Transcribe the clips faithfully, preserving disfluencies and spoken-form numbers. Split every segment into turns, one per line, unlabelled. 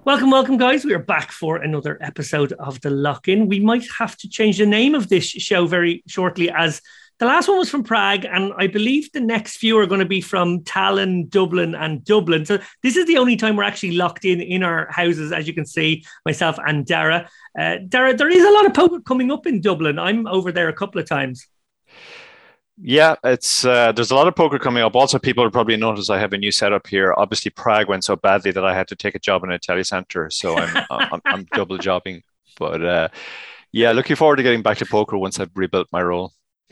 Welcome, welcome, guys. We are back for another episode of The Lock-In. We might have to change the name of this show very shortly, as the last one was from Prague, and I believe the next few are going to be from Tallinn, Dublin, and Dublin. So this is the only time we're actually locked in in our houses, as you can see, myself and Dara. Uh, Dara, there is a lot of poker coming up in Dublin. I'm over there a couple of times.
Yeah, it's uh, there's a lot of poker coming up. Also, people will probably notice I have a new setup here. Obviously, Prague went so badly that I had to take a job in a telecenter, so I'm I'm, I'm double jobbing. But uh, yeah, looking forward to getting back to poker once I've rebuilt my role.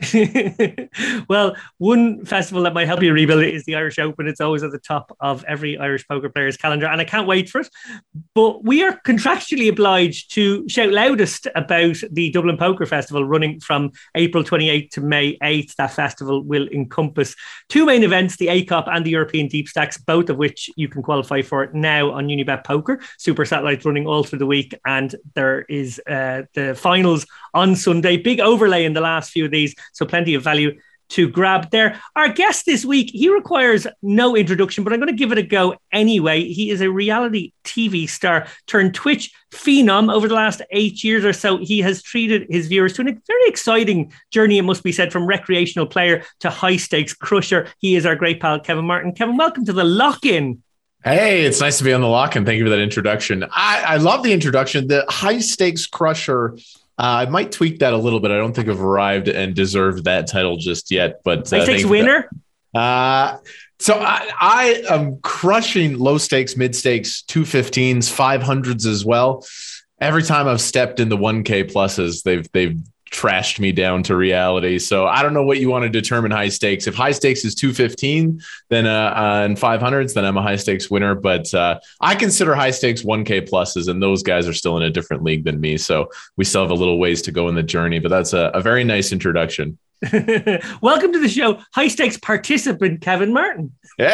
Well, one festival that might help you rebuild it is the Irish Open. It's always at the top of every Irish poker player's calendar, and I can't wait for it. But we are contractually obliged to shout loudest about the Dublin Poker Festival running from April twenty-eighth to May eighth. That festival will encompass two main events, the A C O P and the European Deep Stacks, both of which you can qualify for now on Unibet Poker. Super Satellites running all through the week, and there is uh, the finals on Sunday. Big overlay in the last few of these, so plenty of value to grab there. Our guest this week, he requires no introduction, but I'm going to give it a go anyway. He is a reality T V star turned Twitch phenom. Over the last eight years or so, he has treated his viewers to a very exciting journey, it must be said, from recreational player to high-stakes crusher. He is our great pal, Kevin Martin. Kevin, welcome to The Lock-In.
Hey, it's nice to be on The Lock-In. Thank you for that introduction. I, I love the introduction. The high-stakes crusher, Uh, I might tweak that a little bit. I don't think I've arrived and deserved that title just yet. But uh,
stakes winner.
Uh, so I, I am crushing low stakes, mid stakes, two fifteens, five hundreds as well. Every time I've stepped into one K pluses, they've they've trashed me down to reality. So I don't know what you want to determine high stakes. If high stakes is two fifteen, then uh, uh and five hundreds, then I'm a high stakes winner. But uh, I consider high stakes one K pluses, and those guys are still in a different league than me. So we still have a little ways to go in the journey. But that's a, a very nice introduction.
Welcome to the show, high stakes participant Kevin Martin.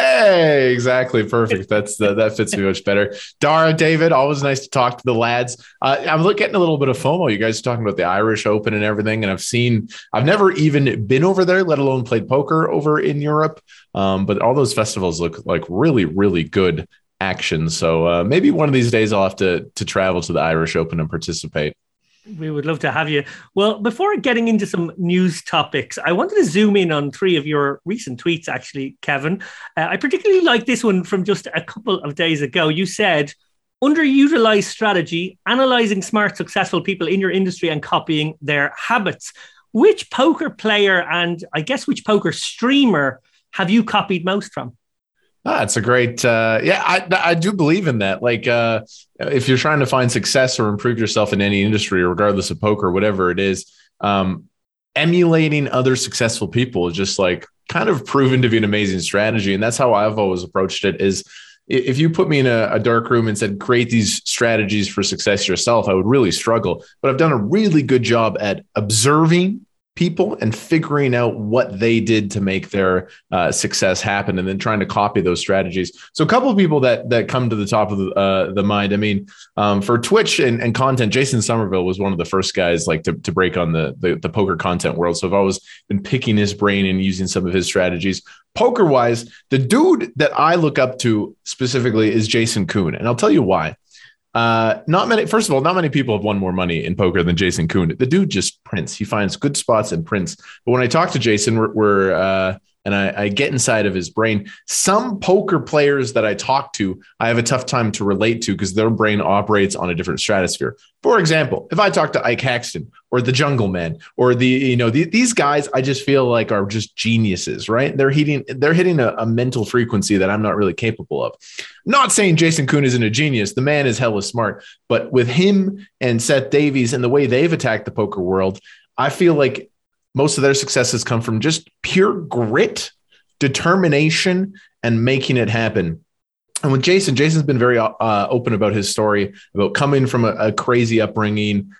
Hey, exactly. Perfect. That's the, that fits me much better. Dara, David, always nice to talk to the lads. Uh, I'm getting a little bit of FOMO. You guys are talking about the Irish Open and everything. And I've seen, I've never even been over there, let alone played poker over in Europe. Um, but all those festivals look like really, really good action. So uh, maybe one of these days I'll have to, to travel to the Irish Open and participate.
We would love to have you. Well, before getting into some news topics, I wanted to zoom in on three of your recent tweets, actually, Kevin. Uh, I particularly like this one from just a couple of days ago. You said, underutilized strategy, analyzing smart, successful people in your industry and copying their habits. Which poker player and I guess which poker streamer have you copied most from?
Ah, it's a great, uh, yeah, I, I do believe in that. Like, uh, if you're trying to find success or improve yourself in any industry, regardless of poker, whatever it is, um, emulating other successful people is just like kind of proven to be an amazing strategy. And that's how I've always approached it is if you put me in a, a dark room and said, create these strategies for success yourself, I would really struggle. But I've done a really good job at observing people and figuring out what they did to make their uh, success happen, and then trying to copy those strategies. So a couple of people that that come to the top of the, uh, the mind. I mean, um, for Twitch and, and content, Jason Somerville was one of the first guys like to, to break on the, the the poker content world. So I've always been picking his brain and using some of his strategies. Poker wise, the dude that I look up to specifically is Jason Koon, and I'll tell you why. Uh, not many, first of all, not many people have won more money in poker than Jason Koon. The dude just prints. He finds good spots and prints. But when I talk to Jason, we're, we're uh, and I, I get inside of his brain, some poker players that I talk to, I have a tough time to relate to because their brain operates on a different stratosphere. For example, if I talk to Ike Haxton or the Jungle Man or the, you know, the, these guys, I just feel like are just geniuses, right? They're hitting, they're hitting a, a mental frequency that I'm not really capable of. Not saying Jason Koon isn't a genius. The man is hella smart, but with him and Seth Davies and the way they've attacked the poker world, I feel like most of their successes come from just pure grit, determination, and making it happen. And with Jason, Jason's been very uh, open about his story, about coming from a, a crazy upbringing,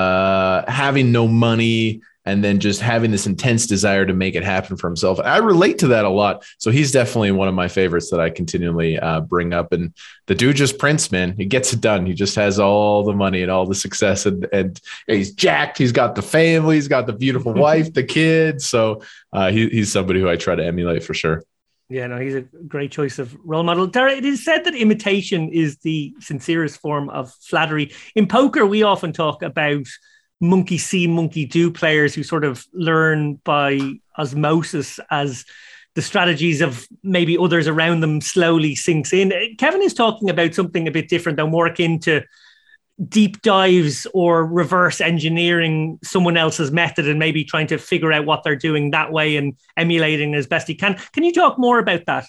uh, having no money, and then just having this intense desire to make it happen for himself. I relate to that a lot. So he's definitely one of my favorites that I continually uh, bring up. And the dude just prints, man. He gets it done. He just has all the money and all the success. And, and he's jacked. He's got the family. He's got the beautiful wife, the kids. So uh, he, he's somebody who I try to emulate for sure.
Yeah, no, he's a great choice of role model. Dara, it is said that imitation is the sincerest form of flattery. In poker, we often talk about monkey see, monkey do players who sort of learn by osmosis as the strategies of maybe others around them slowly sinks in. Kevin is talking about something a bit different, though, more akin to deep dives or reverse engineering someone else's method and maybe trying to figure out what they're doing that way and emulating as best he can. Can you talk more about that?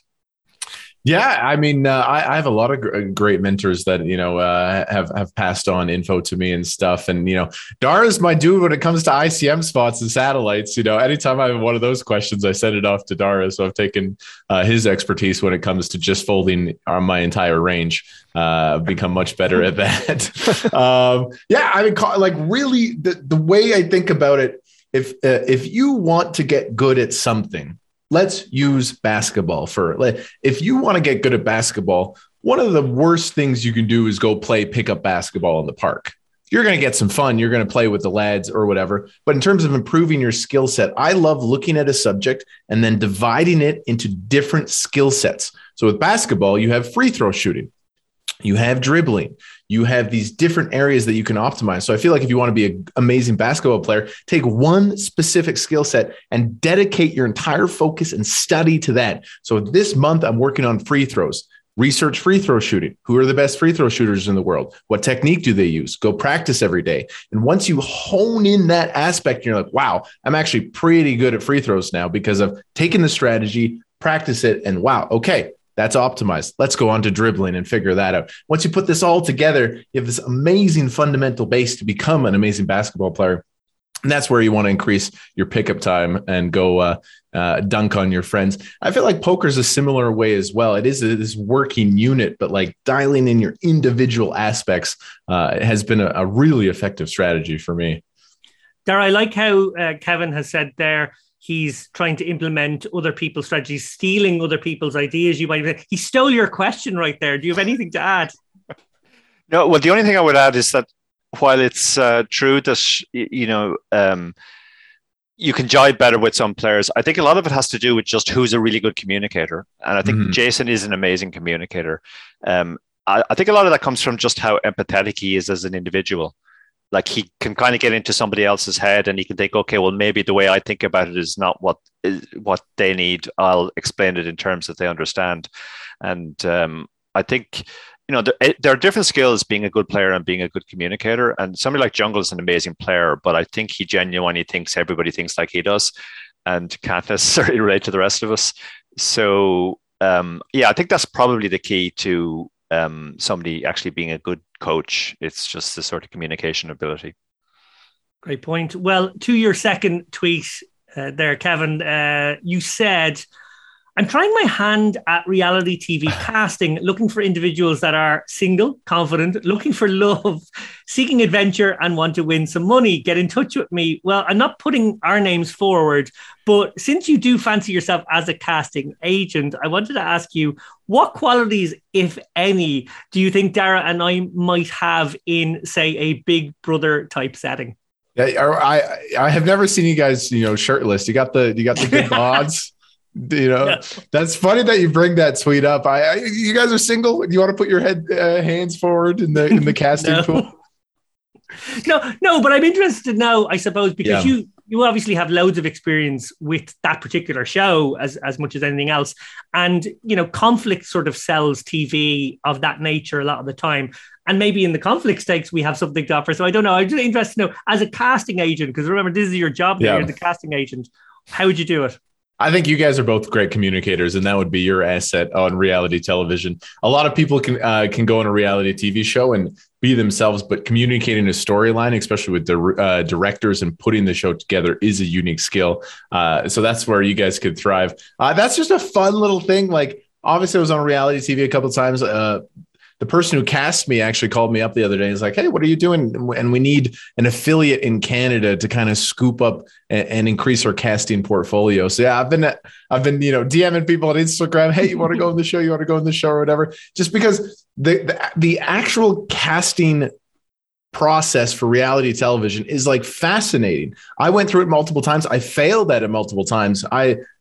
Yeah, I mean, uh, I, I have a lot of gr- great mentors that, you know, uh, have have passed on info to me and stuff. And, you know, Dara's my dude when it comes to I C M spots and satellites. You know, anytime I have one of those questions, I send it off to Dara. So I've taken uh, his expertise when it comes to just folding on my entire range. Uh, I've become much better at that. um, yeah, I mean, like really, the, the way I think about it, if uh, if you want to get good at something, let's use basketball for if you want to get good at basketball. One of the worst things you can do is go play pickup basketball in the park. You're going to get some fun. You're going to play with the lads or whatever. But in terms of improving your skill set, I love looking at a subject and then dividing it into different skill sets. So with basketball, you have free throw shooting, you have dribbling, you have these different areas that you can optimize. So I feel like if you want to be an amazing basketball player, take one specific skill set and dedicate your entire focus and study to that. So this month I'm working on free throws. Research free throw shooting. Who are the best free throw shooters in the world? What technique do they use? Go practice every day. And once you hone in that aspect, you're like, wow, I'm actually pretty good at free throws now because I've taken the strategy, practice it, and wow, okay, that's optimized. Let's go on to dribbling and figure that out. Once you put this all together, you have this amazing fundamental base to become an amazing basketball player. And that's where you want to increase your pickup time and go uh, uh, dunk on your friends. I feel like poker is a similar way as well. It is a, this working unit, but like dialing in your individual aspects uh, has been a, a really effective strategy for me.
Dara, I like how uh, Kevin has said there, he's trying to implement other people's strategies, stealing other people's ideas. You might he stole your question right there. Do you have anything to add?
No, well, the only thing I would add is that while it's uh, true that, you know, um, you can jive better with some players, I think a lot of it has to do with just who's a really good communicator. And I think mm-hmm. Jason is an amazing communicator. Um, I, I think a lot of that comes from just how empathetic he is as an individual. Like he can kind of get into somebody else's head and he can think, okay, well, maybe the way I think about it is not what is what they need. I'll explain it in terms that they understand. And um, I think, you know, there, there are different skills being a good player and being a good communicator. And somebody like Jungle is an amazing player, but I think he genuinely thinks everybody thinks like he does and can't necessarily relate to the rest of us. So, um, yeah, I think that's probably the key to um, somebody actually being a good coach. It's just the sort of communication ability.
Great point. Well, to your second tweet uh, there, Kevin, uh, you said, I'm trying my hand at reality T V casting, looking for individuals that are single, confident, looking for love, seeking adventure, and want to win some money. Get in touch with me. Well, I'm not putting our names forward, but since you do fancy yourself as a casting agent, I wanted to ask you, what qualities, if any, do you think Dara and I might have in, say, a Big Brother type setting?
Yeah, I I have never seen you guys, you know, shirtless. You got the you got the good bods. You know, yeah. That's funny that you bring that tweet up. I, I you guys are single. Do you want to put your head uh, hands forward in the in the casting
no.
pool?
No, no, but I'm interested now, I suppose, because yeah. you you obviously have loads of experience with that particular show as as much as anything else, and you know, conflict sort of sells T V of that nature a lot of the time. And maybe in the conflict stakes, we have something to offer. So I don't know. I'm just interested to know, as a casting agent, because remember, this is your job now, yeah. You're the casting agent. How would you do it?
I think you guys are both great communicators, and that would be your asset on reality television. A lot of people can uh, can go on a reality T V show and be themselves, but communicating a storyline, especially with the uh, directors and putting the show together, is a unique skill. Uh, so that's where you guys could thrive. Uh, that's just a fun little thing. Like, obviously, I was on reality T V a couple of times. Uh, The person who cast me actually called me up the other day. He's like, hey, what are you doing? And we need an affiliate in Canada to kind of scoop up and, and increase our casting portfolio. So yeah, I've been, I've been, you know, DMing people on Instagram. Hey, you want to go in the show? You want to go in the show or whatever? Just because the, the, the actual casting process for reality television is like fascinating. I went through it multiple times. I failed at it multiple times. I,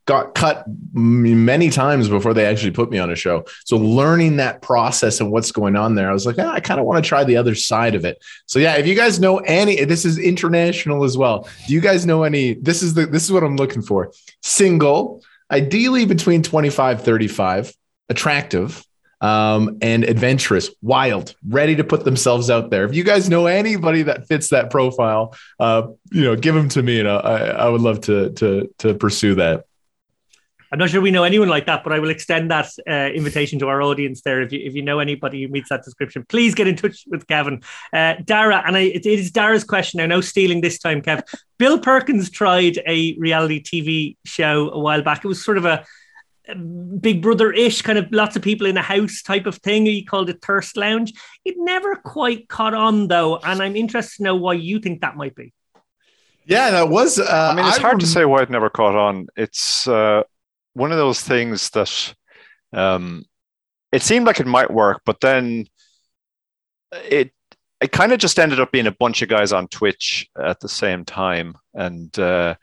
got cut many times before they actually put me on a show. So learning that process and what's going on there, I was like, ah, I kind of want to try the other side of it. So yeah, if you guys know any, this is international as well. Do you guys know any, this is the, this is what I'm looking for. Single, ideally between twenty-five, thirty-five, attractive, um, and adventurous, wild, ready to put themselves out there. If you guys know anybody that fits that profile, uh, you know, give them to me, and I, I would love to, to, to pursue that.
I'm not sure we know anyone like that, but I will extend that uh, invitation to our audience there. If you if you know anybody who meets that description, please get in touch with Kevin. Uh, Dara, and I, it, it is Dara's question. I know stealing this time, Kev. Bill Perkins tried a reality T V show a while back. It was sort of a, a Big Brother-ish, kind of lots of people in a house type of thing. He called it Thirst Lounge. It never quite caught on, though, and I'm interested to know why you think that might be.
Yeah, that was... Uh,
I mean, it's
I
hard
rem-
to say why it never caught on. It's... Uh, one of those things that um, it seemed like it might work, but then it it kind of just ended up being a bunch of guys on Twitch at the same time. And uh,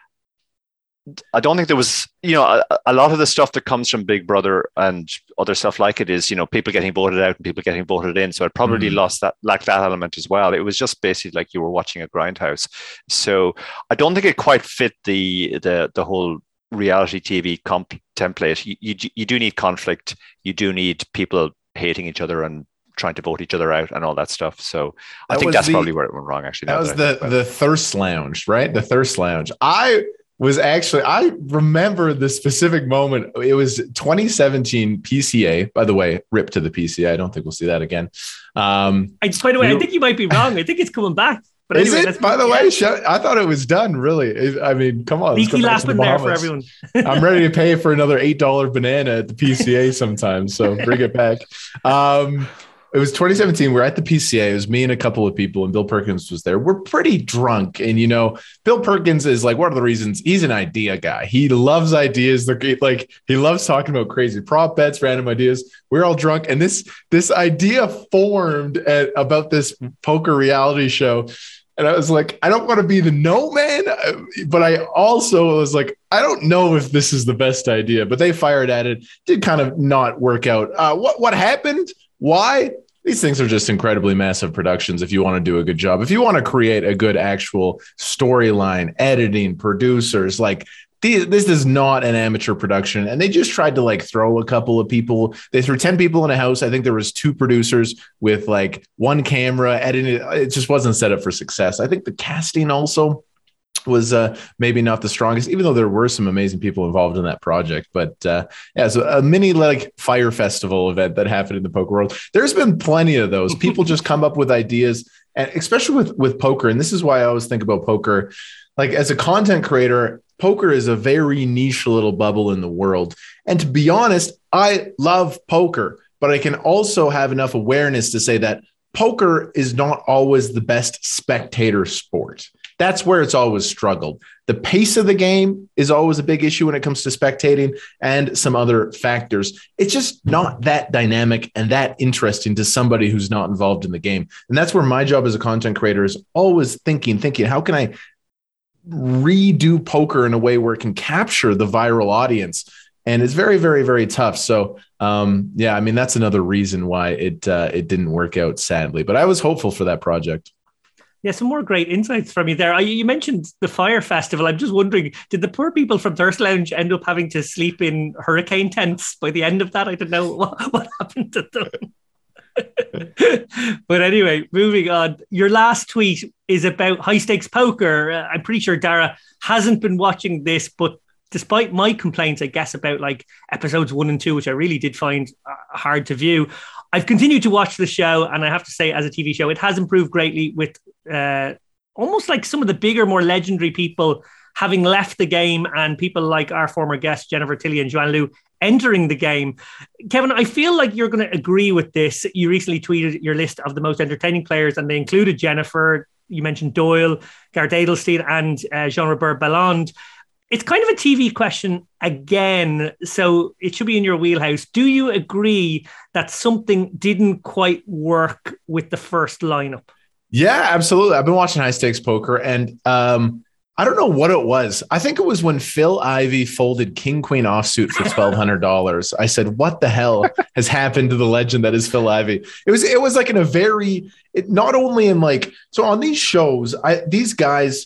I don't think there was, you know, a, a lot of the stuff that comes from Big Brother and other stuff like it is, you know, people getting voted out and people getting voted in. So it probably mm-hmm. lost that, like that element as well. It was just basically like you were watching a grindhouse. So I don't think it quite fit the the the whole reality T V comp template. You, you you do need conflict. You do need people hating each other and trying to vote each other out and all that stuff. So I
that
think that's
the,
probably where it went wrong. Actually,
that was the the Thirst Lounge, right? The Thirst Lounge. I was actually I remember the specific moment. It was twenty seventeen P C A. By the way, rip to the P C A. I don't think we'll see that again. Um,
I by the way, I think you might be wrong. I think it's coming back. But
is
anyway,
it? By the way, I thought it was done. Really, I mean, come on.
Leaky Lappin there for everyone.
I'm ready to pay for another eight dollar banana at the P C A sometimes. So bring it back. Um, it was twenty seventeen. We're at the P C A. It was me and a couple of people, and Bill Perkins was there. We're pretty drunk, and you know, Bill Perkins is like one of the reasons he's an idea guy. He loves ideas. They're like he loves talking about crazy prop bets, random ideas. We're all drunk, and this this idea formed at, about this poker reality show. And I was like, I don't want to be the no man, but I also was like, I don't know if this is the best idea. But they fired at it. Did kind of not work out. Uh, what what happened? Why? These things are just incredibly massive productions if you want to do a good job. If you want to create a good actual storyline, editing, producers, like this is not an amateur production. And they just tried to like throw a couple of people. They threw ten people in a house. I think there was two producers with like one camera editing. It just wasn't set up for success. I think the casting also was uh, maybe not the strongest, even though there were some amazing people involved in that project. But uh, yeah, so a mini like fire festival event that happened in the poker world. There's been plenty of those. People just come up with ideas, and especially with, with poker. And this is why I always think about poker. Like as a content creator, poker is a very niche little bubble in the world. And to be honest, I love poker, but I can also have enough awareness to say that poker is not always the best spectator sport. That's where it's always struggled. The pace of the game is always a big issue when it comes to spectating and some other factors. It's just not that dynamic and that interesting to somebody who's not involved in the game. And that's where my job as a content creator is always thinking, thinking, how can I redo poker in a way where it can capture the viral audience? And it's very, very, very tough. So, um, yeah, I mean, that's another reason why it uh, it didn't work out, sadly. But I was hopeful for that project.
Yeah, some more great insights from you there. You mentioned the Fire Festival. I'm just wondering, did the poor people from Thirst Lounge end up having to sleep in hurricane tents by the end of that? I don't know what, what happened to them. But anyway, moving on. Your last tweet is about high stakes poker. Uh, I'm pretty sure Dara hasn't been watching this, but despite my complaints, I guess, about like episodes one and two, which I really did find uh, hard to view, I've continued to watch the show, and I have to say, as a T V show, it has improved greatly with uh, almost like some of the bigger, more legendary people having left the game, and people like our former guest, Jennifer Tilly and Joanne Liu, entering the game. Kevin, I feel like you're going to agree with this. You recently tweeted your list of the most entertaining players, and they included Jennifer. You mentioned Doyle, Gareth Edelstein, and uh, Jean-Robert Bellande. It's kind of a T V question again, so it should be in your wheelhouse. Do you agree that something didn't quite work with the first lineup?
Yeah, absolutely. I've been watching high stakes poker, and um, I don't know what it was. I think it was when Phil Ivey folded King Queen offsuit for twelve hundred dollars. I said, "What the hell has happened to the legend that is Phil Ivey?" It was it was like in a very it, not only in like so on these shows, I these guys.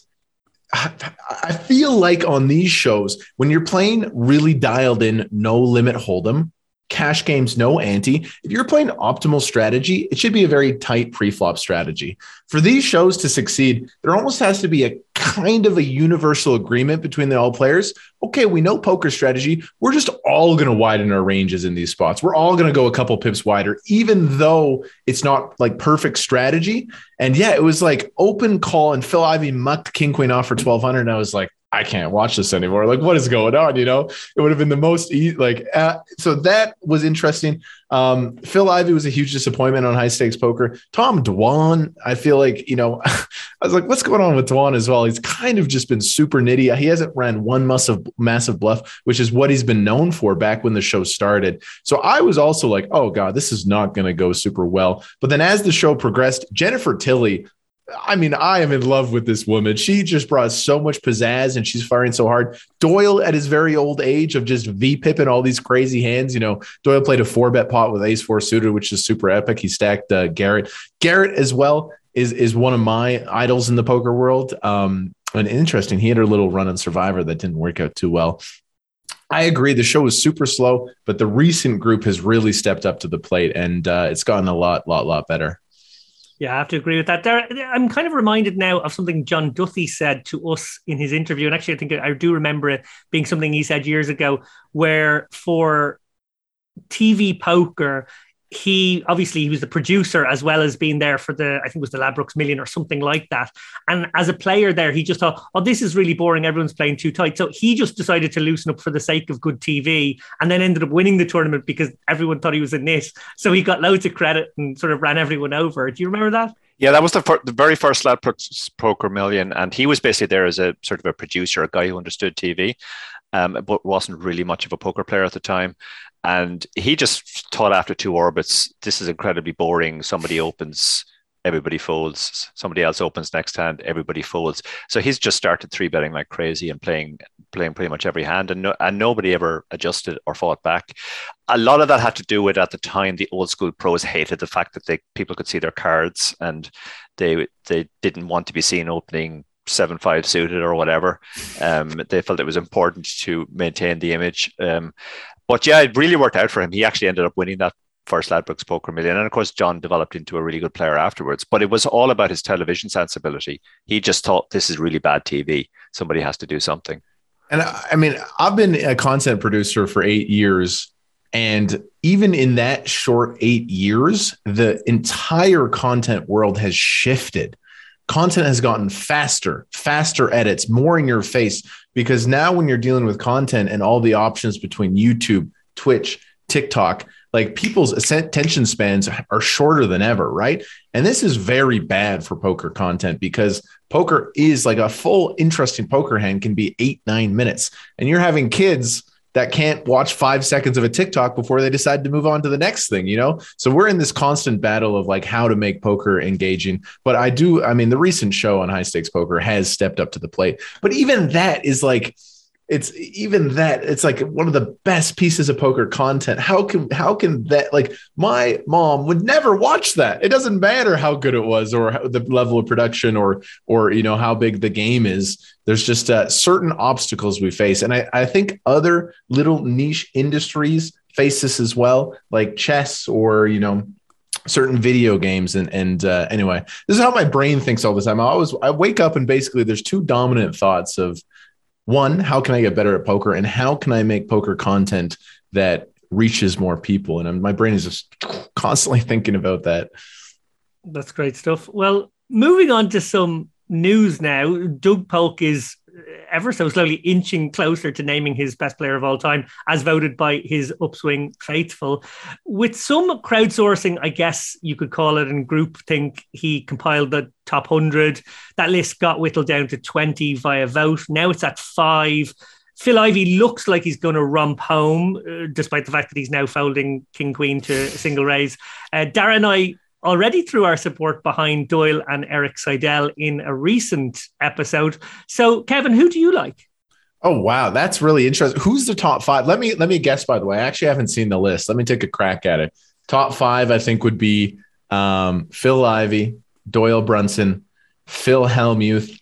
I feel like on these shows, when you're playing really dialed in, no limit hold'em, cash games, no ante, if you're playing optimal strategy, it should be a very tight pre-flop strategy. For these shows to succeed, there almost has to be a kind of a universal agreement between the all players. Okay, we know poker strategy. We're just all going to widen our ranges in these spots. We're all going to go a couple pips wider, even though it's not like perfect strategy. And yeah, it was like open call and Phil Ivey mucked King Queen off for twelve hundred. And I was like, I can't watch this anymore. Like, what is going on? You know, it would have been the most easy, like, uh, so that was interesting. Um, Phil Ivey was a huge disappointment on high stakes poker. Tom Dwan, I feel like, you know, I was like, what's going on with Dwan as well? He's kind of just been super nitty. He hasn't ran one massive, massive bluff, which is what he's been known for back when the show started. So I was also like, oh God, this is not going to go super well. But then as the show progressed, Jennifer Tilly, I mean, I am in love with this woman. She just brought so much pizzazz and she's firing so hard. Doyle at his very old age of just V-pipping all these crazy hands. You know, Doyle played a four bet pot with ace four suited, which is super epic. He stacked uh, Garrett. Garrett as well is, is one of my idols in the poker world. Um, and interesting, he had a little run on Survivor that didn't work out too well. I agree. The show was super slow, but the recent group has really stepped up to the plate and uh, it's gotten a lot, lot, lot better.
Yeah, I have to agree with that. There, I'm kind of reminded now of something John Duthie said to us in his interview. And actually, I think I do remember it being something he said years ago, where for T V poker, he obviously he was the producer as well as being there for the, I think it was the Ladbrokes Million or something like that. And as a player there, he just thought, oh, this is really boring. Everyone's playing too tight. So he just decided to loosen up for the sake of good T V and then ended up winning the tournament because everyone thought he was a nit. So he got loads of credit and sort of ran everyone over. Do you remember that?
Yeah, that was the, fir- the very first Ladbrokes Poker Million. And he was basically there as a sort of a producer, a guy who understood T V, um, but wasn't really much of a poker player at the time. And he just thought after two orbits, this is incredibly boring. Somebody opens, everybody folds. Somebody else opens next hand, everybody folds. So he's just started three betting like crazy and playing playing pretty much every hand. And, no, and nobody ever adjusted or fought back. A lot of that had to do with, at the time, the old school pros hated the fact that they people could see their cards and they they didn't want to be seen opening seven five suited or whatever. Um, they felt it was important to maintain the image. Um, But yeah, it really worked out for him. He actually ended up winning that first Ladbrokes Poker Million. And of course, John developed into a really good player afterwards. But it was all about his television sensibility. He just thought, this is really bad T V. Somebody has to do something.
And I mean, I've been a content producer for eight years. And even in that short eight years, the entire content world has shifted. Content has gotten faster, faster edits, more in your face, because now when you're dealing with content and all the options between YouTube, Twitch, TikTok, like people's attention spans are shorter than ever, right? And this is very bad for poker content because poker is like a full interesting poker hand can be eight, nine minutes. And you're having kids that can't watch five seconds of a TikTok before they decide to move on to the next thing, you know? So we're in this constant battle of like how to make poker engaging. But I do, I mean, the recent show on High Stakes Poker has stepped up to the plate. But even that is like, it's even that it's like one of the best pieces of poker content. How can, how can that, like my mom would never watch that. It doesn't matter how good it was or how, the level of production or, or, you know, how big the game is. There's just uh, certain obstacles we face. And I, I think other little niche industries face this as well, like chess or, you know, certain video games. And, and uh, anyway, this is how my brain thinks all the time. I always, I wake up and basically there's two dominant thoughts of, one, how can I get better at poker? And how can I make poker content that reaches more people? And my brain is just constantly thinking about that.
That's great stuff. Well, moving on to some news now. Doug Polk is ever so slowly inching closer to naming his best player of all time, as voted by his Upswing faithful. With some crowdsourcing, I guess you could call it, and groupthink, he compiled the top one hundred. That list got whittled down to twenty via vote. Now it's at five. Phil Ivey looks like he's going to romp home, uh, despite the fact that he's now folding King Queen to a single raise. Uh, Dara and I already threw our support behind Doyle and Eric Seidel in a recent episode. So, Kevin, who do you like?
Oh, wow. That's really interesting. Who's the top five? Let me let me guess, by the way. I actually haven't seen the list. Let me take a crack at it. Top five, I think, would be um, Phil Ivey, Doyle Brunson, Phil Hellmuth.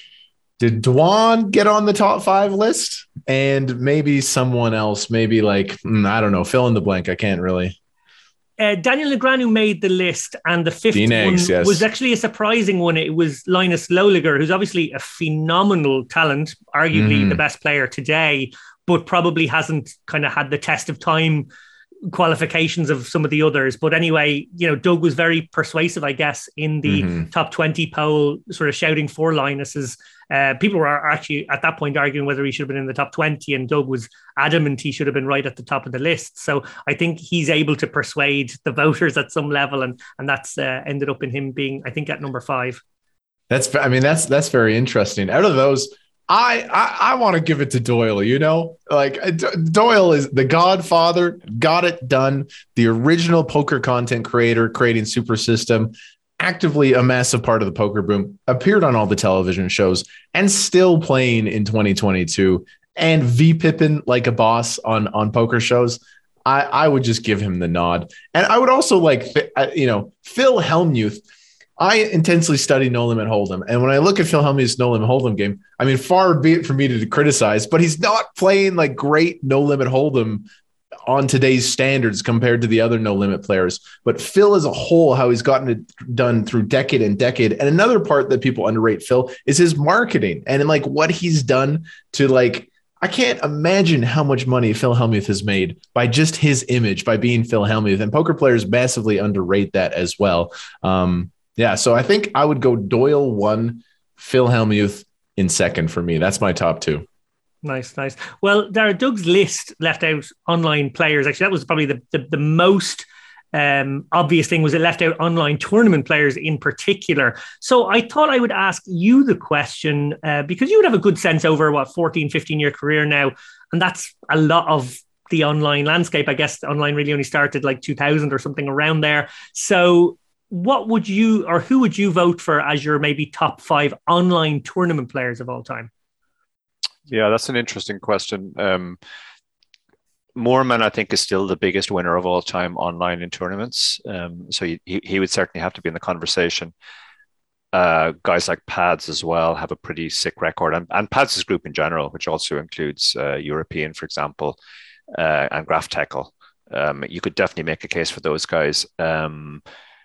Did Dwan get on the top five list? And maybe someone else, maybe like, I don't know, fill in the blank. I can't really.
Uh, Daniel Negreanu made the list, and the fifth
Dean
one
Eggs, yes.
was actually a surprising one. It was Linus Loliger, who's obviously a phenomenal talent, arguably
Mm.
the best player today, but probably hasn't kind of had the test of time qualifications of some of the others. But anyway, you know, Doug was very persuasive, I guess, in the
Mhm.
top twenty poll, sort of shouting for Linus's. Uh, people were actually at that point arguing whether he should have been in the top twenty, and Doug was adamant he should have been right at the top of the list. So I think he's able to persuade the voters at some level, and and that's uh, ended up in him being, I think, at number five.
That's, I mean, that's that's very interesting. Out of those, I I, I want to give it to Doyle. You know, like D- Doyle is the godfather, got it done. The original poker content creator, creating Super System, actively a massive part of the poker boom, appeared on all the television shows, and still playing in twenty twenty-two. And V Pippin like a boss on on poker shows. I I would just give him the nod, and I would also like you know Phil Hellmuth. I intensely study No Limit Hold'em, and when I look at Phil Hellmuth's No Limit Hold'em game, I mean, far be it for me to criticize, but he's not playing like great No Limit Hold'em on today's standards compared to the other No Limit players. But Phil as a whole, how he's gotten it done through decade and decade. And another part that people underrate Phil is his marketing and like what he's done to like, I can't imagine how much money Phil Hellmuth has made by just his image, by being Phil Hellmuth, and poker players massively underrate that as well. Um, Yeah, so I think I would go Doyle one, Phil Hellmuth in second for me. That's my top two.
Nice, nice. Well, Dara, Doug's list left out online players. Actually, that was probably the the, the most um, obvious thing, was it left out online tournament players in particular. So I thought I would ask you the question uh, because you would have a good sense over, what, fourteen, fifteen year career now. And that's a lot of the online landscape. I guess online really only started like two thousand or something around there. So what would you, or who would you vote for as your maybe top five online tournament players of all time?
Yeah, that's an interesting question. Um, Moorman, I think, is still the biggest winner of all time online in tournaments. Um, so he, he would certainly have to be in the conversation. Uh, guys like Pads as well have a pretty sick record, and, and Pads' group in general, which also includes uh, European, for example, uh, and Graph Tekel. Um, you could definitely make a case for those guys. Um,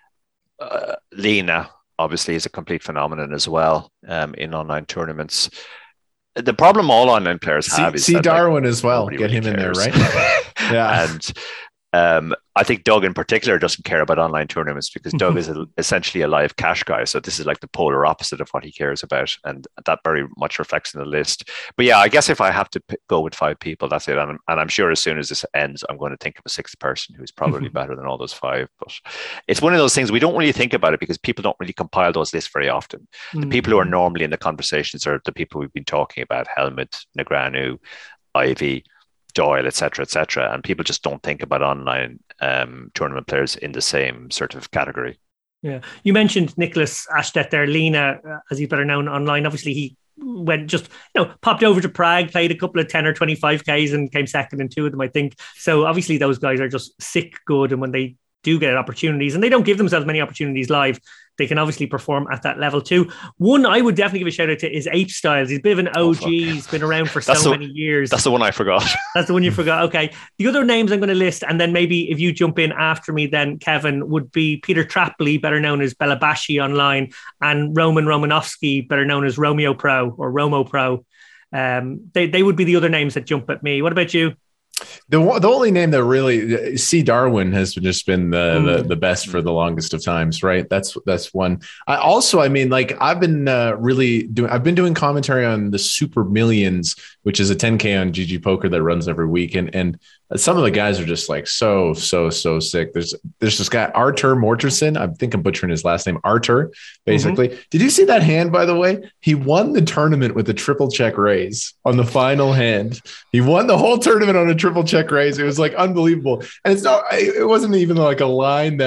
Uh, Lena obviously is a complete phenomenon as well um, in online tournaments. The problem all online players have
see,
is
see
that,
Darwin
like,
as well.
nobody
Get
really
him in there,
cares.
right? Yeah.
And um, I think Doug in particular doesn't care about online tournaments because Doug is a, essentially a live cash guy. So this is like the polar opposite of what he cares about. And that very much reflects in the list. But yeah, I guess if I have to p- go with five people, that's it. And, and I'm sure as soon as this ends, I'm going to think of a sixth person who's probably better than all those five. But it's one of those things we don't really think about it because people don't really compile those lists very often. Mm-hmm. The people who are normally in the conversations are the people we've been talking about: Helmut, Negreanu, Ivey, Doyle, et cetera, et cetera. And people just don't think about online um, tournament players in the same sort of category.
Yeah. You mentioned Nicholas Ashtet there, Lena, uh, as he's better known online. Obviously, he went just, you know, popped over to Prague, played a couple of ten or twenty-five Ks and came second in two of them, I think. So obviously those guys are just sick good. And when they do get opportunities, and they don't give themselves many opportunities live, they can obviously perform at that level too. One I would definitely give a shout out to is Ape Styles. He's a bit of an O G. Oh, he's been around for so
the,
many years.
That's the one I forgot.
That's the one you forgot. Okay. The other names I'm going to list, and then maybe if you jump in after me, then Kevin, would be Peter Trapley, better known as Belabashi online, and Roman Romanovsky, better known as Romeo Pro or Romo Pro. Um, they, they would be the other names that jump at me. What about you?
The the only name that really C Darwin has just been the, mm. the the best for the longest of times, right? That's that's one. I also, I mean, like I've been uh, really doing. I've been doing commentary on the Super Millions, which is a ten K on G G Poker that runs every week, and and some of the guys are just like so so so sick. There's there's this guy Artur Mortensen. I think I'm butchering his last name. Artur, basically. Mm-hmm. Did you see that hand? By the way, he won the tournament with a triple check raise on the final hand. He won the whole tournament on a triple check raise. It was like unbelievable, and it's not. It wasn't even like a line that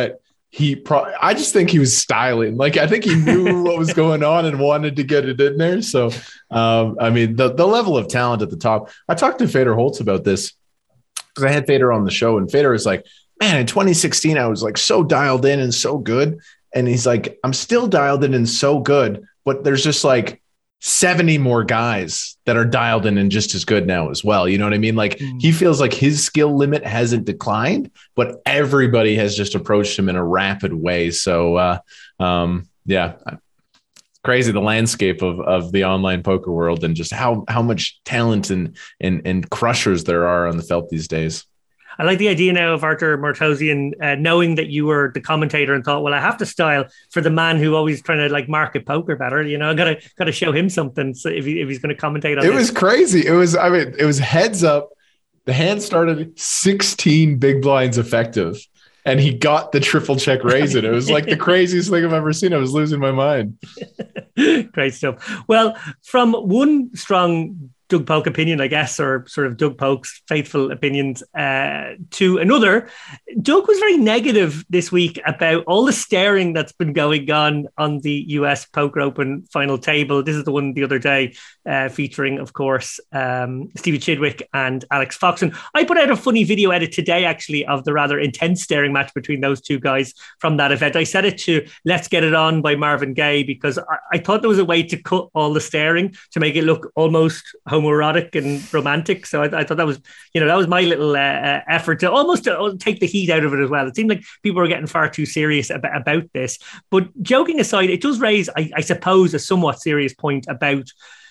he pro- I just think he was styling. Like, I think he knew what was going on and wanted to get it in there. So, um, I mean, the, the level of talent at the top. I talked to Fader Holtz about this because I had Fader on the show, and Fader was like, man, in twenty sixteen, I was like so dialed in and so good. And he's like, I'm still dialed in and so good, but there's just like seventy more guys that are dialed in and just as good now as well. You know what I mean? Like, mm. he feels like his skill limit hasn't declined, but everybody has just approached him in a rapid way. So, uh, um, yeah, crazy, the landscape of, of the online poker world and just how, how much talent and, and, and crushers there are on the felt these days.
I like the idea now of Artur Martosian uh, knowing that you were the commentator and thought, well, I have to style for the man who always trying to like market poker better. You know, I gotta gotta show him something. So if he, if he's going to commentate on
it,
this.
was crazy. It was, I mean, it was heads up. The hand started sixteen big blinds effective, and he got the triple check raise it. It was like the craziest thing I've ever seen. I was losing my mind.
Great stuff. Well, from one strong Doug Polk opinion, I guess, or sort of Doug Polk's faithful opinions, uh, to another. Doug was very negative this week about all the staring that's been going on on the U S Poker Open final table. This is the one the other day, uh, featuring, of course, um, Stevie Chidwick and Alex Foxen. I put out a funny video edit today, actually, of the rather intense staring match between those two guys from that event. I set it to Let's Get It On by Marvin Gaye because I, I thought there was a way to cut all the staring to make it look almost homoerotic and romantic. So I, I thought that was, you know, that was my little uh, uh, effort to almost to take the heat out of it as well. It seemed like people were getting far too serious about, about this. But joking aside, it does raise, I, I suppose, a somewhat serious point about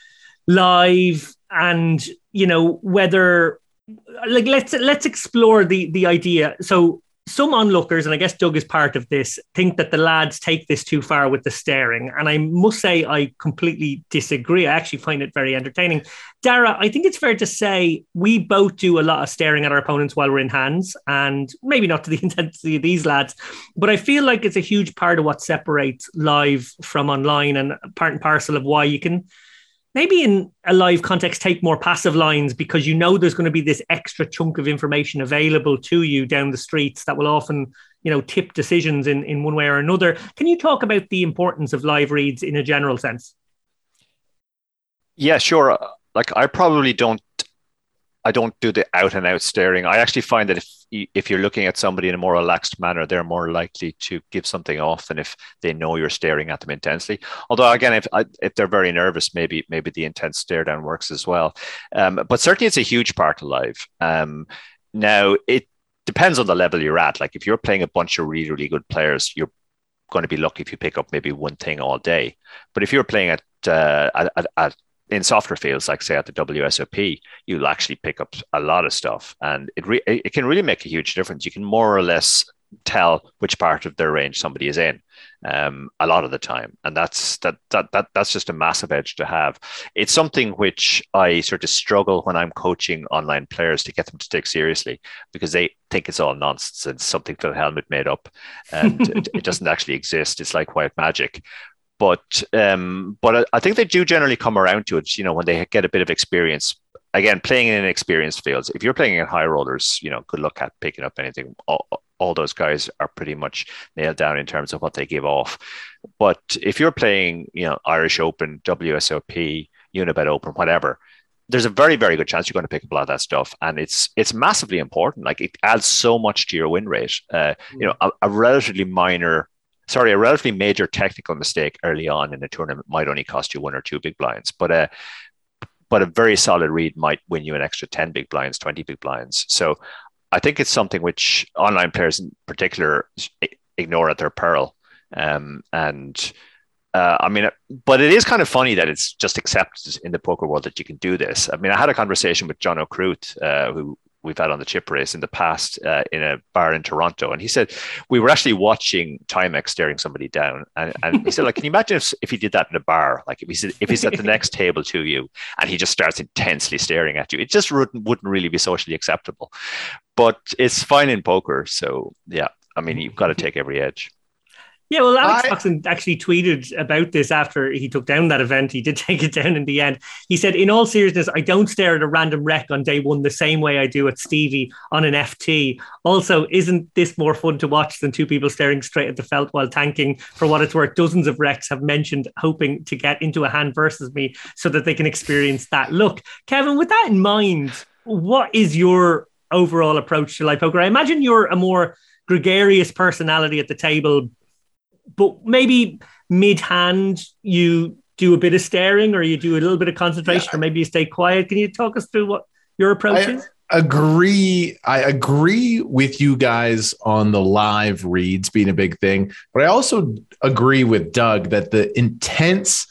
live and, you know, whether, like, let's let's explore the the idea. So some onlookers, and I guess Doug is part of this, think that the lads take this too far with the staring. And I must say, I completely disagree. I actually find it very entertaining. Dara, I think it's fair to say we both do a lot of staring at our opponents while we're in hands, and maybe not to the intensity of these lads, but I feel like it's a huge part of what separates live from online and part and parcel of why you can maybe in a live context take more passive lines because you know there's going to be this extra chunk of information available to you down the streets that will often, you know, tip decisions in, in one way or another. Can you talk about the importance of live reads in a general sense?
Yeah, sure. Like I probably don't, I don't do the out and out staring. I actually find that if if you're looking at somebody in a more relaxed manner, they're more likely to give something off than if they know you're staring at them intensely. Although again, if if they're very nervous, maybe maybe the intense stare down works as well. Um, but certainly it's a huge part of live. Um, now it depends on the level you're at. Like if you're playing a bunch of really, really good players, you're going to be lucky if you pick up maybe one thing all day. But if you're playing at uh, at, at in softer fields, like say at the W S O P, you'll actually pick up a lot of stuff, and it re- it can really make a huge difference. You can more or less tell which part of their range somebody is in um, a lot of the time, and that's that that that that's just a massive edge to have. It's something which I sort of struggle when I'm coaching online players to get them to take seriously because they think it's all nonsense. It's something Phil Hellmuth made up, and it, it doesn't actually exist. It's like white magic. But um, but I think they do generally come around to it, you know, when they get a bit of experience. Again, playing in inexperienced fields. If you're playing in high rollers, you know, good luck at picking up anything. All, all those guys are pretty much nailed down in terms of what they give off. But if you're playing, you know, Irish Open, W S O P, Unibet Open, whatever, there's a very, very good chance you're going to pick up a lot of that stuff. And it's it's massively important. Like it adds so much to your win rate. Uh, you know, a, a relatively minor Sorry, a relatively major technical mistake early on in a tournament might only cost you one or two big blinds, but a but a very solid read might win you an extra ten big blinds, twenty big blinds. So I think it's something which online players in particular ignore at their peril. Um, and uh, I mean, but it is kind of funny that it's just accepted in the poker world that you can do this. I mean, I had a conversation with John O'Cruth, uh, who we've had on the chip race in the past uh, in a bar in Toronto. And he said, we were actually watching Timex staring somebody down. And, and he said, like, can you imagine if, if he did that in a bar? Like if he's, if he's at the next table to you and he just starts intensely staring at you, it just wouldn't, wouldn't really be socially acceptable. But it's fine in poker. So yeah, I mean, you've got to take every edge.
Yeah, well, Alex
I,
Foxen actually tweeted about this after he took down that event. He did take it down in the end. He said, in all seriousness, I don't stare at a random wreck on day one the same way I do at Stevie on an F T. Also, isn't this more fun to watch than two people staring straight at the felt while tanking? For what it's worth, dozens of wrecks have mentioned hoping to get into a hand versus me so that they can experience that look. Kevin, with that in mind, what is your overall approach to live poker? I imagine you're a more gregarious personality at the table, but maybe mid-hand you do a bit of staring, or you do a little bit of concentration, yeah. or maybe you stay quiet. Can you talk us through what your approach
I
is?
Agree. I agree with you guys on the live reads being a big thing, but I also agree with Doug that the intense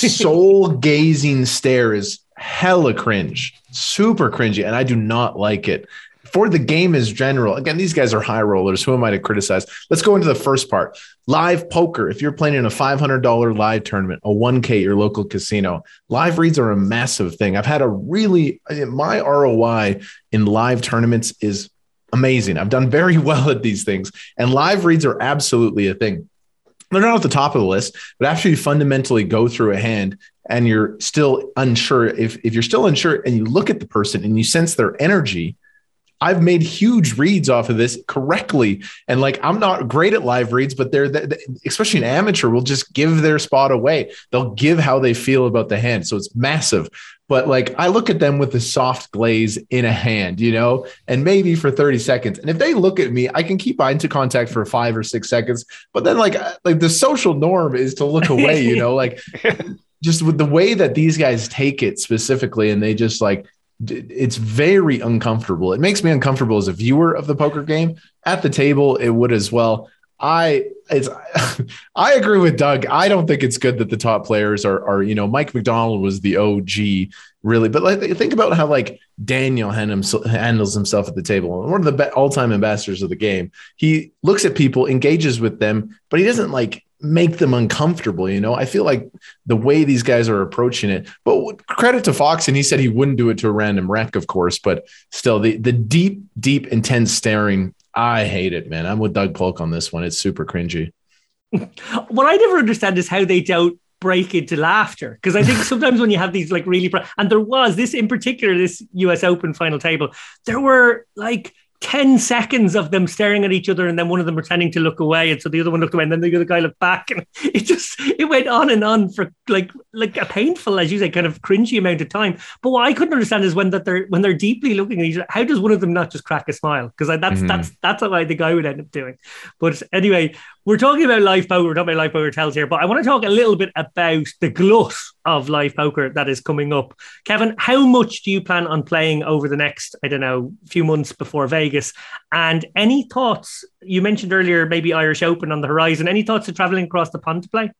soul-gazing stare is hella cringe, super cringy, and I do not like it. For the game as general, again, these guys are high rollers. Who am I to criticize? Let's go into the first part. Live poker. If you're playing in a five hundred dollars live tournament, a one K at your local casino, live reads are a massive thing. I've had a really, my R O I in live tournaments is amazing. I've done very well at these things, and live reads are absolutely a thing. They're not at the top of the list, but after you fundamentally go through a hand and you're still unsure, if, if you're still unsure and you look at the person and you sense their energy, I've made huge reads off of this correctly. And like, I'm not great at live reads, but they're, the, especially an amateur will just give their spot away. They'll give how they feel about the hand. So it's massive. But like, I look at them with the soft glaze in a hand, you know, and maybe for thirty seconds. And if they look at me, I can keep eye to contact for five or six seconds. But then like, like the social norm is to look away, you know, like just with the way that these guys take it specifically. And they just like, it's very uncomfortable. It makes me uncomfortable as a viewer of the poker game. At the table, it would as well. I it's I agree with Doug. I don't think it's good that the top players are are you know, Mike McDonald was the O G really, but like think about how like Daniel handles himself at the table. One of the all-time ambassadors of the game. He looks at people, engages with them, but he doesn't like make them uncomfortable. You know, I feel like the way these guys are approaching it, but credit to Fox. And he said he wouldn't do it to a random wreck, of course, but still the, the deep, deep, intense staring. I hate it, man. I'm with Doug Polk on this one. It's super cringy.
What I never understand is how they don't break into laughter. Because I think sometimes when you have these like really, and there was this in particular, this U S Open final table, there were like ten seconds of them staring at each other, and then one of them pretending to look away, and so the other one looked away, and then the other guy looked back, and it just it went on and on for like like a painful, as you say, kind of cringy amount of time. But what I couldn't understand is when that they're when they're deeply looking at each other, how does one of them not just crack a smile? Because that's mm-hmm. that's that's what I think I would end up doing. But anyway, we're talking about live poker. We're talking about live poker tells here, but I want to talk a little bit about the glut of live poker that is coming up. Kevin, how much do you plan on playing over the next, I don't know, few months before Vegas? And any thoughts? You mentioned earlier maybe Irish Open on the horizon. Any thoughts of traveling across the pond to play?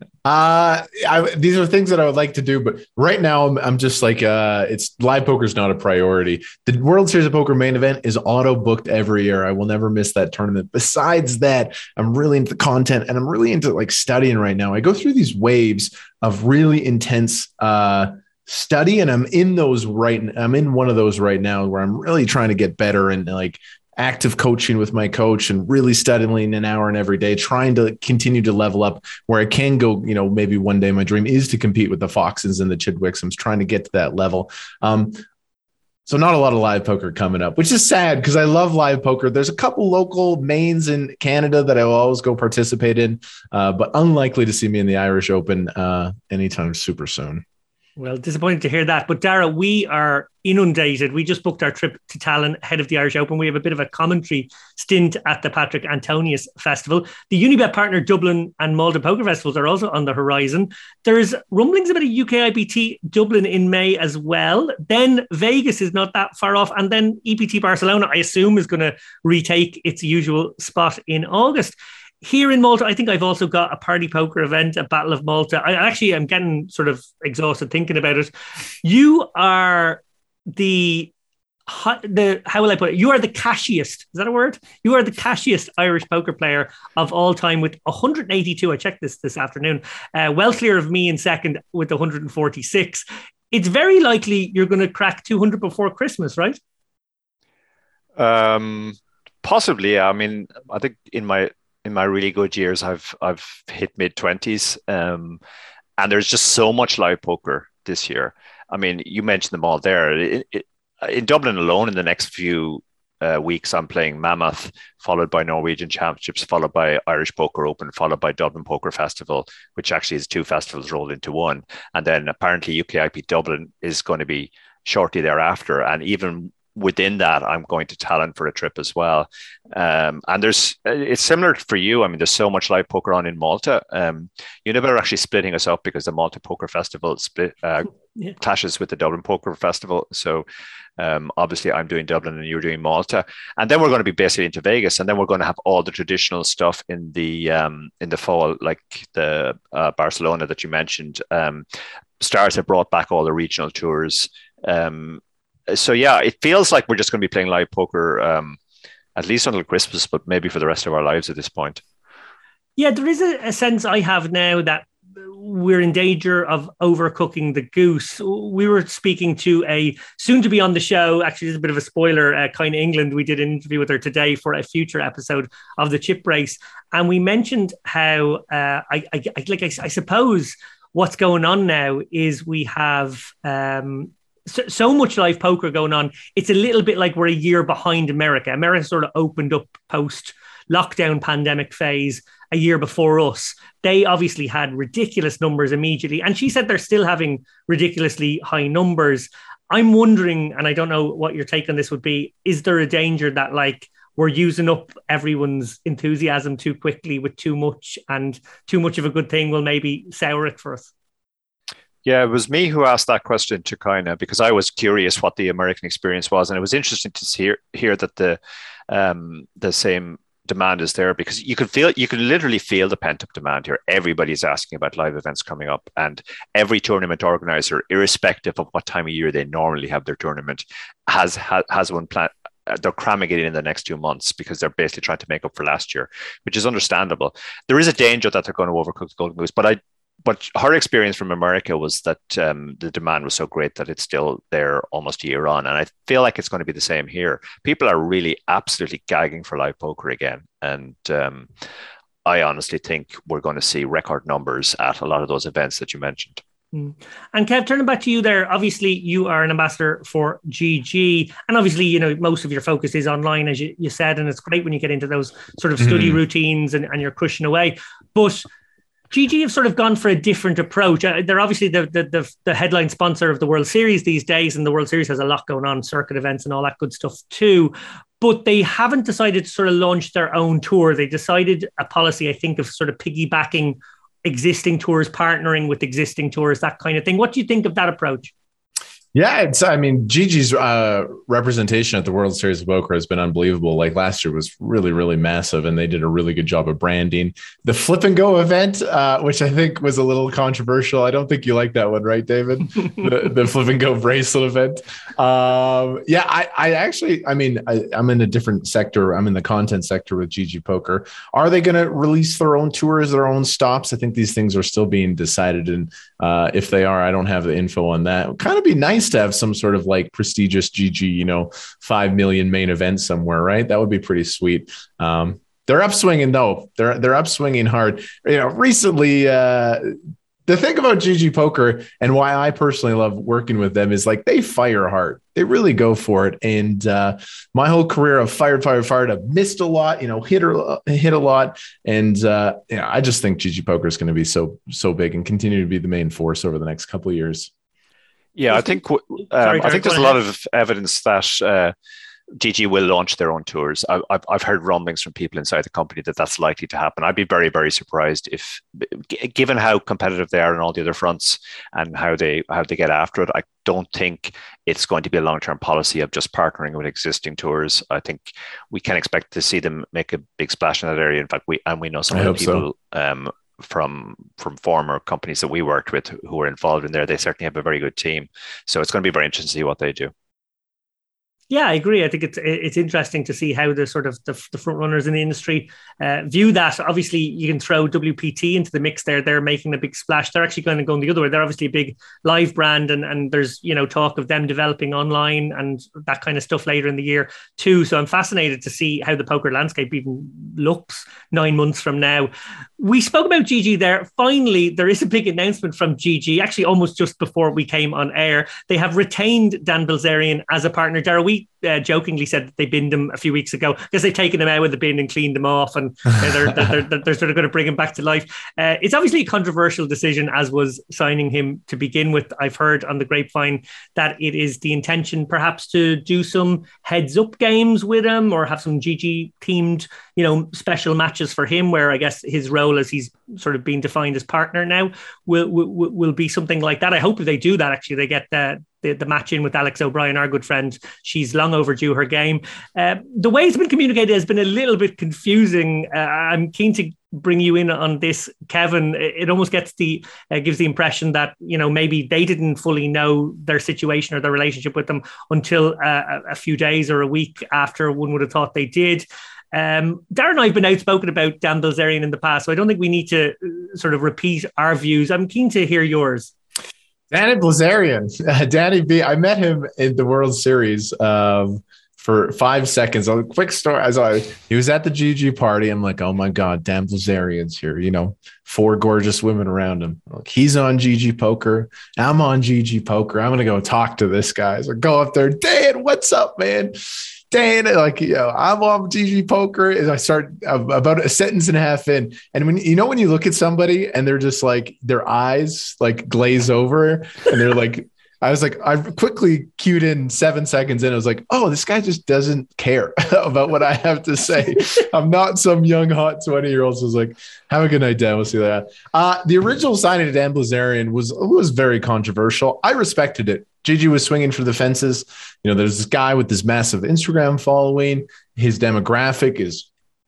Uh, I, these are things that I would like to do, but right now I'm, I'm just like, uh, it's live poker is not a priority. The World Series of Poker main event is auto booked every year. I will never miss that tournament. Besides that, I'm really into content and I'm really into like studying right now. I go through these waves of really intense, uh, study, and I'm in those right. I'm in one of those right now where I'm really trying to get better and like active coaching with my coach and really studying an hour and every day, trying to continue to level up where I can go, you know, maybe one day my dream is to compete with the Foxes and the Chidwicks. I'm trying to get to that level. Um, so not a lot of live poker coming up, which is sad because I love live poker. There's a couple local mains in Canada that I will always go participate in, uh, but unlikely to see me in the Irish Open uh, anytime super soon.
Well, disappointed to hear that. But Dara, we are inundated. We just booked our trip to Tallinn ahead of the Irish Open. We have a bit of a commentary stint at the Patrick Antonius Festival. The Unibet partner Dublin and Malta Poker Festivals are also on the horizon. There's rumblings about a U K I P T Dublin in May as well. Then Vegas is not that far off. And then E P T Barcelona, I assume, is going to retake its usual spot in August. Here in Malta, I think I've also got a party poker event, a Battle of Malta. I actually am getting sort of exhausted thinking about it. You are the, the how will I put it? You are the cashiest. Is that a word? You are the cashiest Irish poker player of all time with one hundred eighty-two. I checked this this afternoon. Uh, well clear of me in second with one hundred forty-six. It's very likely you're going to crack two hundred before Christmas, right?
Um, possibly. Yeah. I mean, I think in my in my really good years, I've I've hit mid twenties, um, and there's just so much live poker this year. I mean, you mentioned them all there. It, it, in Dublin alone, in the next few uh, weeks, I'm playing Mammoth, followed by Norwegian Championships, followed by Irish Poker Open, followed by Dublin Poker Festival, which actually is two festivals rolled into one. And then apparently U K I P Dublin is going to be shortly thereafter. And even within that, I'm going to Tallinn for a trip as well. Um, and there's, it's similar for you. I mean, there's so much live poker on in Malta. Um, Unibail are actually splitting us up because the Malta Poker Festival split uh, yeah. clashes with the Dublin Poker Festival. So um, obviously I'm doing Dublin and you're doing Malta. And then we're going to be basically into Vegas. And then we're going to have all the traditional stuff in the um, in the fall, like the uh, Barcelona that you mentioned. Um, Stars have brought back all the regional tours. Um, So yeah, it feels like we're just going to be playing live poker um, at least until Christmas, but maybe for the rest of our lives at this point.
Yeah, there is a, a sense I have now that we're in danger of overcooking the goose. We were speaking to a soon to be on the show. Actually, it's a bit of a spoiler. Uh, Kind England. We did an interview with her today for a future episode of the Chip Race, and we mentioned how uh, I, I, I like. I, I suppose what's going on now is we have. Um, So, so much live poker going on. It's a little bit like we're a year behind America. America sort of opened up post lockdown pandemic phase a year before us. They obviously had ridiculous numbers immediately. And she said they're still having ridiculously high numbers. I'm wondering, and I don't know what your take on this would be, is there a danger that like we're using up everyone's enthusiasm too quickly with too much, and too much of a good thing will maybe sour it for us?
Yeah, it was me who asked that question to Kaina because I was curious what the American experience was, and it was interesting to hear hear that the um, the same demand is there because you can feel you can literally feel the pent up demand here. Everybody's asking about live events coming up, and every tournament organizer, irrespective of what time of year they normally have their tournament, has has, has one plan. They're cramming it in in the next two months because they're basically trying to make up for last year, which is understandable. There is a danger that they're going to overcook the golden goose, but I. But her experience from America was that um, the demand was so great that it's still there almost a year on. And I feel like it's going to be the same here. People are really absolutely gagging for live poker again. And um, I honestly think we're going to see record numbers at a lot of those events that you mentioned.
Mm. And Kev, turning back to you there, obviously you are an ambassador for G G. And obviously, you know, most of your focus is online, as you, you said, and it's great when you get into those sort of study mm. routines and, and you're crushing away. But G G have sort of gone for a different approach. Uh, they're obviously the, the the the headline sponsor of the World Series these days, and the World Series has a lot going on, circuit events and all that good stuff too. But they haven't decided to sort of launch their own tour. They decided a policy, I think, of sort of piggybacking existing tours, partnering with existing tours, that kind of thing. What do you think of that approach?
Yeah, it's, I mean, G G's uh, representation at the World Series of Poker has been unbelievable. Like last year was really, really massive, and they did a really good job of branding. The Flip and Go event, uh, which I think was a little controversial. I don't think you like that one, right, David? the, the Flip and Go bracelet event. Um, yeah, I, I actually, I mean, I, I'm in a different sector. I'm in the content sector with G G Poker. Are they going to release their own tours, their own stops? I think these things are still being decided. And uh, if they are, I don't have the info on that. It would kind of be nice to have some sort of like prestigious G G, you know, five million main event somewhere, right? That would be pretty sweet. Um, they're upswinging though. They're they're upswinging hard. You know, recently, uh, the thing about G G Poker and why I personally love working with them is like they fire hard. They really go for it. And uh, my whole career of fired, fired, fired, I've missed a lot, you know, hit or hit a lot. And uh, you know, I just think G G Poker is going to be so so big and continue to be the main force over the next couple of years.
Yeah, I think um, Sorry, I think there's a lot of evidence that uh, G G will launch their own tours. I, I've I've heard rumblings from people inside the company that that's likely to happen. I'd be very very surprised if, given how competitive they are on all the other fronts and how they how they get after it. I don't think it's going to be a long term policy of just partnering with existing tours. I think we can expect to see them make a big splash in that area. In fact, we and we know some of the people. So. Um, from from former companies that we worked with who were involved in there. They certainly have a very good team. So it's going to be very interesting to see what they do.
Yeah, I agree. I think it's it's interesting to see how the sort of the, the front runners in the industry uh, view that. Obviously, you can throw W P T into the mix there. They're making a big splash. They're actually going to go the other way. They're obviously a big live brand, and, and there's, you know, talk of them developing online and that kind of stuff later in the year too. So I'm fascinated to see how the poker landscape even looks nine months from now. We spoke about G G there. Finally, there is a big announcement from G G, actually almost just before we came on air. They have retained Dan Bilzerian as a partner. Darragh, we Uh, jokingly said that they binned him a few weeks ago because they've taken him out with the bin and cleaned him off, and uh, they're, they're, they're, they're sort of going to bring him back to life. Uh, it's obviously a controversial decision, as was signing him to begin with. I've heard on the grapevine that it is the intention perhaps to do some heads up games with him, or have some G G themed, you know, special matches for him, where I guess his role, as he's sort of being defined as partner now, will will, will be something like that. I hope if they do that, actually they get the The, the match in with Alex O'Brien, our good friend. She's long overdue her game. Uh, the way it's been communicated has been a little bit confusing. Uh, I'm keen to bring you in on this, Kevin. It almost gets the uh, gives the impression that, you know, maybe they didn't fully know their situation or their relationship with them until uh, a few days or a week after one would have thought they did. Um, Darragh and I have been outspoken about Dan Bilzerian in the past, so I don't think we need to sort of repeat our views. I'm keen to hear yours.
Danny Bilzerian, uh, Danny B. I met him in the World Series um, for five seconds. A quick story. As I, he was at the G G party. I'm like, oh my God, Dan Bilzerian's here. You know, four gorgeous women around him. Like, he's on G G Poker. I'm on G G Poker. I'm gonna go talk to this guy. So I go up there, Dan, what's up, man? Dan, like, you know, I'm on G G Poker. And I start about a sentence and a half in. And when, you know, when you look at somebody and they're just like, their eyes like glaze over and they're like, I was like, I quickly cued in seven seconds in. I was like, oh, this guy just doesn't care about what I have to say. I'm not some young, hot twenty year old. So I was like, have a good night, Dan. We'll see that. Uh, the original signing of Dan Bilzerian was, was very controversial. I respected it. G G was swinging for the fences. You know, there's this guy with this massive Instagram following. His demographic is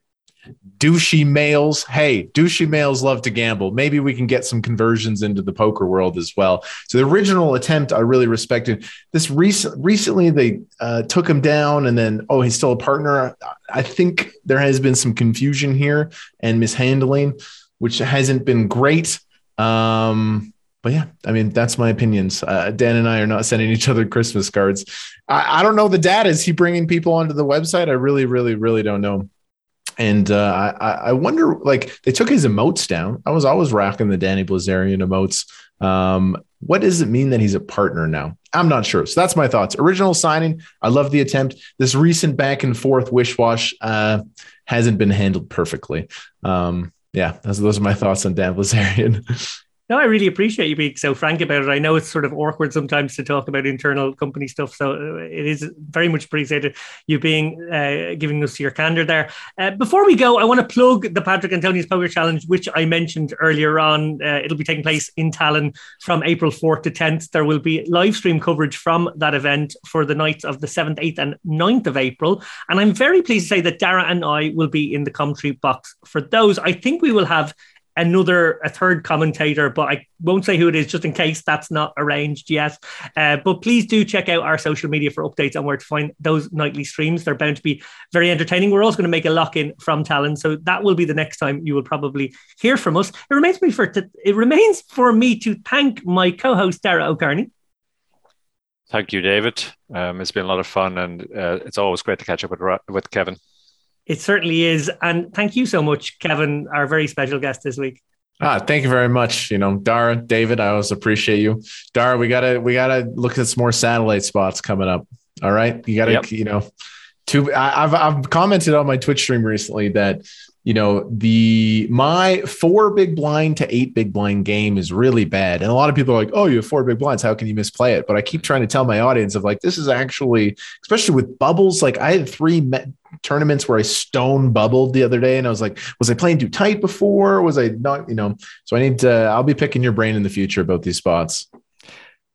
douchey males. Hey, douchey males love to gamble. Maybe we can get some conversions into the poker world as well. So the original attempt, I really respected. This recent, recently they uh, took him down, and then, oh, he's still a partner. I think there has been some confusion here and mishandling, which hasn't been great. Um, But yeah, I mean, that's my opinions. Uh, Dan and I are not sending each other Christmas cards. I, I don't know the data. Is he bringing people onto the website? I really, really, really don't know. And uh, I, I wonder, like, they took his emotes down. I was always rocking the Danny Bilzerian emotes. Um, what does it mean that he's a partner now? I'm not sure. So that's my thoughts. Original signing, I love the attempt. This recent back and forth wish-wash uh, hasn't been handled perfectly. Um, yeah, those, those are my thoughts on Dan Bilzerian.
No, I really appreciate you being so frank about it. I know it's sort of awkward sometimes to talk about internal company stuff, so it is very much appreciated you being uh, giving us your candor there. Uh, before we go, I want to plug the Patrick Antonius Poker Challenge, which I mentioned earlier on. Uh, it'll be taking place in Tallinn from April fourth to tenth. There will be live stream coverage from that event for the nights of the seventh, eighth and ninth of April. And I'm very pleased to say that Darragh and I will be in the commentary box for those. I think we will have another, a third commentator, but I won't say who it is just in case that's not arranged yet. Uh, but please do check out our social media for updates on where to find those nightly streams. They're bound to be very entertaining. We're also going to make a lock-in from Tallinn, so that will be the next time you will probably hear from us. It remains me for to, it remains for me to thank my co-host Darragh O'Kearney.
Thank you, David. Um, it's been a lot of fun, and uh, it's always great to catch up with with Kevin.
It certainly is. And thank you so much, Kevin, our very special guest this week.
Ah, thank you very much. You know, Darragh, David, I always appreciate you. Darragh, we gotta we gotta look at some more satellite spots coming up. All right. You gotta, yep. you know, to I, I've I've commented on my Twitch stream recently that, you know, the my four big blind to eight big blind game is really bad. And a lot of people are like, oh, you have four big blinds. How can you misplay it? But I keep trying to tell my audience of like, this is actually, especially with bubbles. Like I had three me- tournaments where I stone bubbled the other day. And I was like, was I playing too tight before? Was I not, you know, so I need to, I'll be picking your brain in the future about these spots.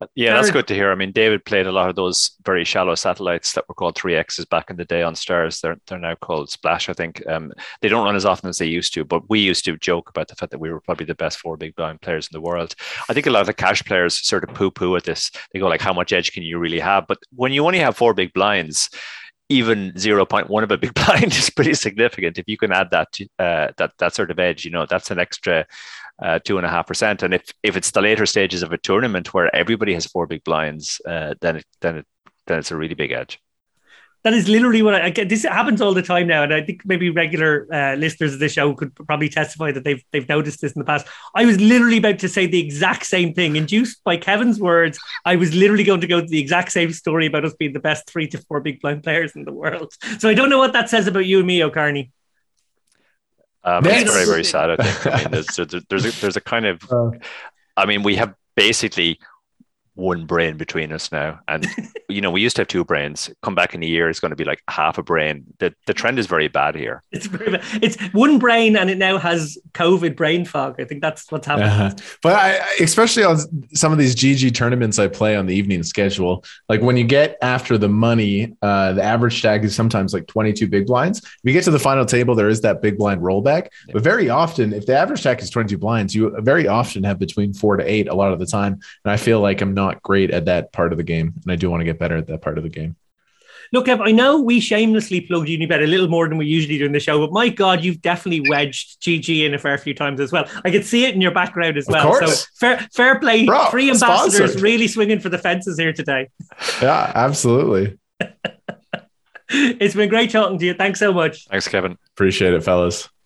Yeah, that's good to hear. I mean, David played a lot of those very shallow satellites that were called three X's back in the day on Stars. They're they're now called Splash, I think. Um, they don't run as often as they used to, but we used to joke about the fact that we were probably the best four big blind players in the world. I think a lot of the cash players sort of poo-poo at this. They go like, how much edge can you really have? But when you only have four big blinds, even zero point one of a big blind is pretty significant. If you can add that to, uh, that that sort of edge, you know, that's an extra uh, two and a half percent. And if if it's the later stages of a tournament where everybody has four big blinds, uh, then it, then it, then it's a really big edge.
That is literally what I, I get. This happens all the time now, and I think maybe regular uh, listeners of this show could probably testify that they've they've noticed this in the past. I was literally about to say the exact same thing, induced by Kevin's words. I was literally going to go to the exact same story about us being the best three to four big blind players in the world. So I don't know what that says about you and me, O'Carney.
Um, it's very, very sad, I think. I mean, there's, there's, there's, a, there's a kind of, uh, I mean, we have basically one brain between us now. And, you know, we used to have two brains. Come back in a year, it's going to be like half a brain. The the trend is very bad here.
It's very bad. It's one brain and it now has COVID brain fog. I think that's what's happening. Uh,
but I, especially on some of these G G tournaments I play on the evening schedule, like when you get after the money, uh, the average stack is sometimes like twenty-two big blinds. If you get to the final table, there is that big blind rollback. Yeah. But very often, if the average stack is twenty-two blinds, you very often have between four to eight a lot of the time. And I feel like I'm not great at that part of the game. And I do want to get better at that part of the game.
Look, Kev, I know we shamelessly plugged Unibet a little more than we usually do in the show, but my God, you've definitely wedged G G in a fair few times as well. I could see it in your background as well. So fair, fair play. Bro, Three ambassadors sponsored. Really swinging for the fences here today.
Yeah, absolutely.
It's been great talking to you. Thanks so much.
Thanks, Kevin.
Appreciate it, fellas.